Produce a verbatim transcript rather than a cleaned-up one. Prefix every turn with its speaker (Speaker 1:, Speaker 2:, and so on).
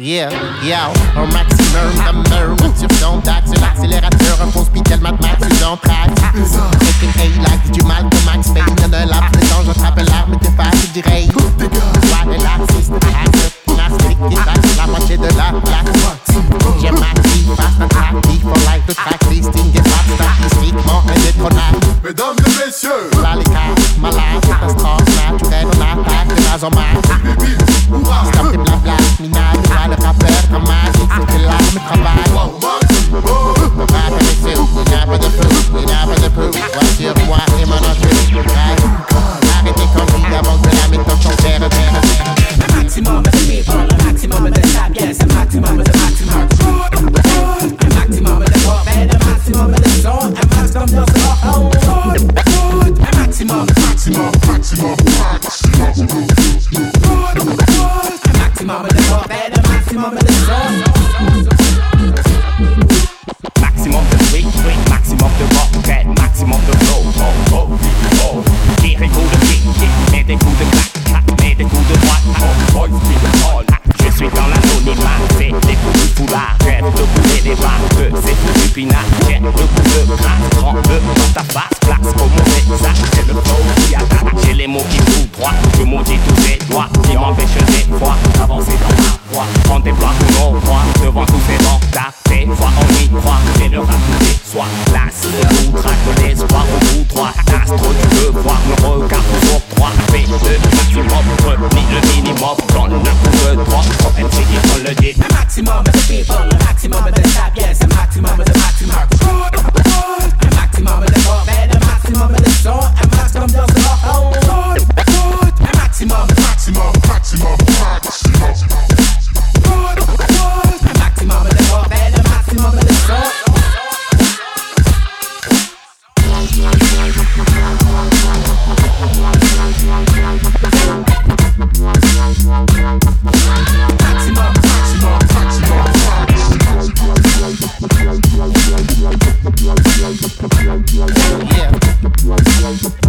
Speaker 1: Yeah, yeah, un maximum de meurtre sur ton dax, c'est l'accélérateur, un faux speed tellement de max, tu l'en traques. Taking A like du mal de Max Payne, y'en a là, présent, j'attrape l'arme et t'es facile du raid. Soit de l'artiste, gymnastique, qui taxe la moitié de la place. J'aime ma fille, fast and tracky, for life, le track listing, get fast, statistiquement indétrônable.
Speaker 2: Mesdames et messieurs,
Speaker 1: là les cartes, malade, catastrophe naturelle, on attaque les razomats. Stop tes blabla, minable, le rappeur comme magique, c'est que l'arme travaille. Le rap avec feu, il n'a pas de feu, il n'a pas de feu. Voici moi et mon enjeu, arrête tes conneries avant que la méthode t'en terre, terre, terre.
Speaker 3: Un maximum de people, un maximum de sapiens, un maximum de maximum. Un maximum de corbeilles, un maximum de son, un maximum de son. Un maximum, maximum, maximum, maximum. Un maximum de corbeilles, un maximum de son.
Speaker 4: Maximum de sweet, sweet, maximum de rocket, maximum de flow, oh, oh, oh. Tire des coups de kick, kick, mets des coups de clac, clac, mets des coups de droite, oh, boys, speed the ball. Je suis dans l'anonymat, fais des coups de foulard, jette le boulet des barres, c'est tout du pinard, jette le coup de crasse, prends-le dans ta face, place au mauvais sac, c'est le flow qui attaque, j'ai les mots qui foutent droit, je maudis tous les doigts, qui m'empêchent des fois d'avancer dans ma voie, prends tes blocs ou non droit, devant tous ces vents, des fois on y croit, mais le rap nous déçoit, place le bout, traque l'espoir au bout droit, astro tu veux voir, me regarde sur trois, fais le maximum, replie le minimum, dans le coup de droit, M C qui prend le dit.
Speaker 3: Un maximum de people, un maximum de sapiens, un maximum de maximum. Un maximum de corbeilles, un maximum de son, un maximum de son. Un maximum, maximum, maximum, maximum. Un maximum de corbeilles, un maximum de son.
Speaker 1: Yeah.